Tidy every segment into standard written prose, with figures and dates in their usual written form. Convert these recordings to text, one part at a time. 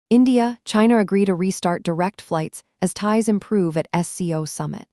India, China agree to restart direct flights as ties improve at SCO summit.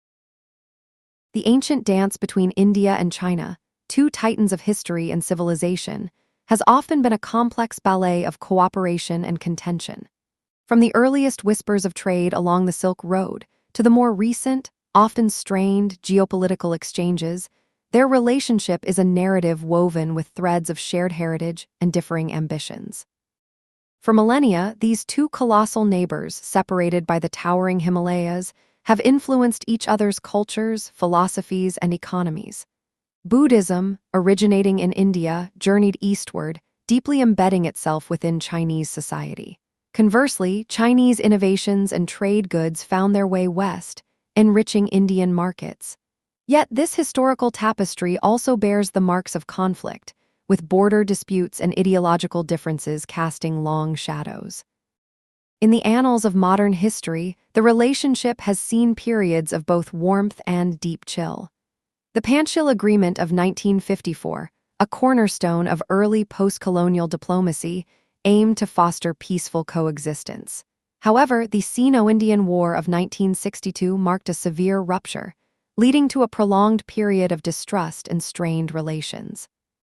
The ancient dance between India and China, two titans of history and civilization, has often been a complex ballet of cooperation and contention. From the earliest whispers of trade along the Silk Road to the more recent, often strained geopolitical exchanges, their relationship is a narrative woven with threads of shared heritage and differing ambitions. For millennia, these two colossal neighbors, separated by the towering Himalayas, have influenced each other's cultures, philosophies, and economies. Buddhism, originating in India, journeyed eastward, deeply embedding itself within Chinese society. Conversely, Chinese innovations and trade goods found their way west, enriching Indian markets. Yet this historical tapestry also bears the marks of conflict, with border disputes and ideological differences casting long shadows. In the annals of modern history, the relationship has seen periods of both warmth and deep chill. The Panchshil Agreement of 1954, a cornerstone of early post-colonial diplomacy, aimed to foster peaceful coexistence. However, the Sino-Indian War of 1962 marked a severe rupture, leading to a prolonged period of distrust and strained relations.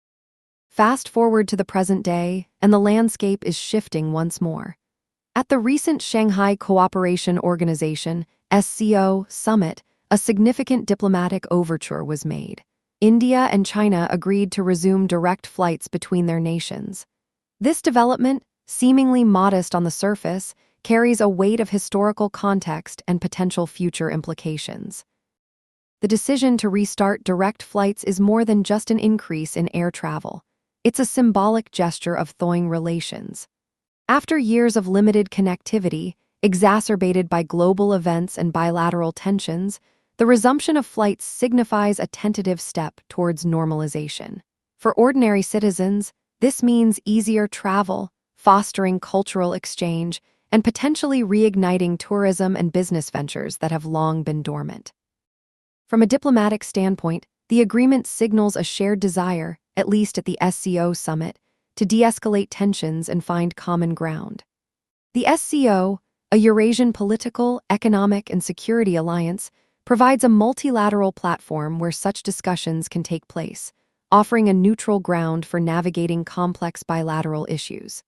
Fast forward to the present day, and the landscape is shifting once more. At the recent Shanghai Cooperation Organization (SCO) summit, a significant diplomatic overture was made. India and China agreed to resume direct flights between their nations. This development, seemingly modest on the surface, carries a weight of historical context and potential future implications. The decision to restart direct flights is more than just an increase in air travel. It's a symbolic gesture of thawing relations. After years of limited connectivity, exacerbated by global events and bilateral tensions, the resumption of flights signifies a tentative step towards normalization. For ordinary citizens, this means easier travel, fostering cultural exchange, and potentially reigniting tourism and business ventures that have long been dormant. From a diplomatic standpoint, the agreement signals a shared desire, at least at the SCO summit, to de-escalate tensions and find common ground. The SCO, a Eurasian political, economic, and security alliance, provides a multilateral platform where such discussions can take place, offering a neutral ground for navigating complex bilateral issues.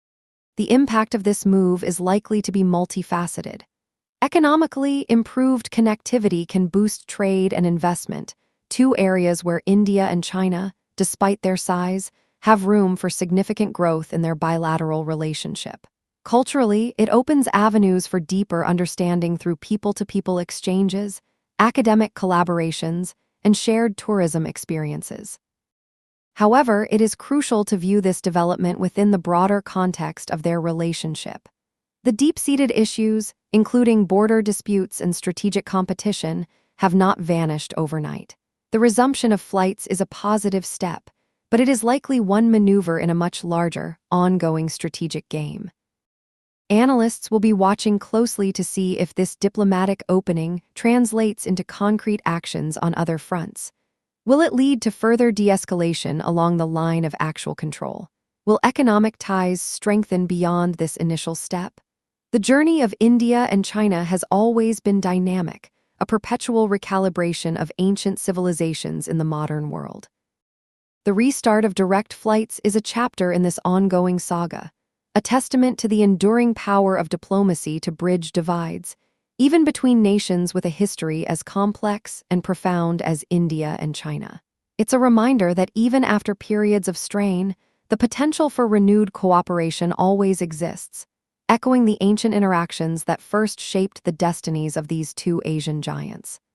The impact of this move is likely to be multifaceted. Economically, improved connectivity can boost trade and investment, two areas where India and China, despite their size, have room for significant growth in their bilateral relationship. Culturally, it opens avenues for deeper understanding through people-to-people exchanges, academic collaborations, and shared tourism experiences. However, it is crucial to view this development within the broader context of their relationship. The deep-seated issues, including border disputes and strategic competition, have not vanished overnight. The resumption of flights is a positive step, but it is likely one maneuver in a much larger, ongoing strategic game. Analysts will be watching closely to see if this diplomatic opening translates into concrete actions on other fronts. Will it lead to further de-escalation along the line of actual control? Will economic ties strengthen beyond this initial step? The journey of India and China has always been dynamic, a perpetual recalibration of ancient civilizations in the modern world. The restart of direct flights is a chapter in this ongoing saga, a testament to the enduring power of diplomacy to bridge divides, even between nations with a history as complex and profound as India and China. It's a reminder that even after periods of strain, the potential for renewed cooperation always exists, echoing the ancient interactions that first shaped the destinies of these two Asian giants.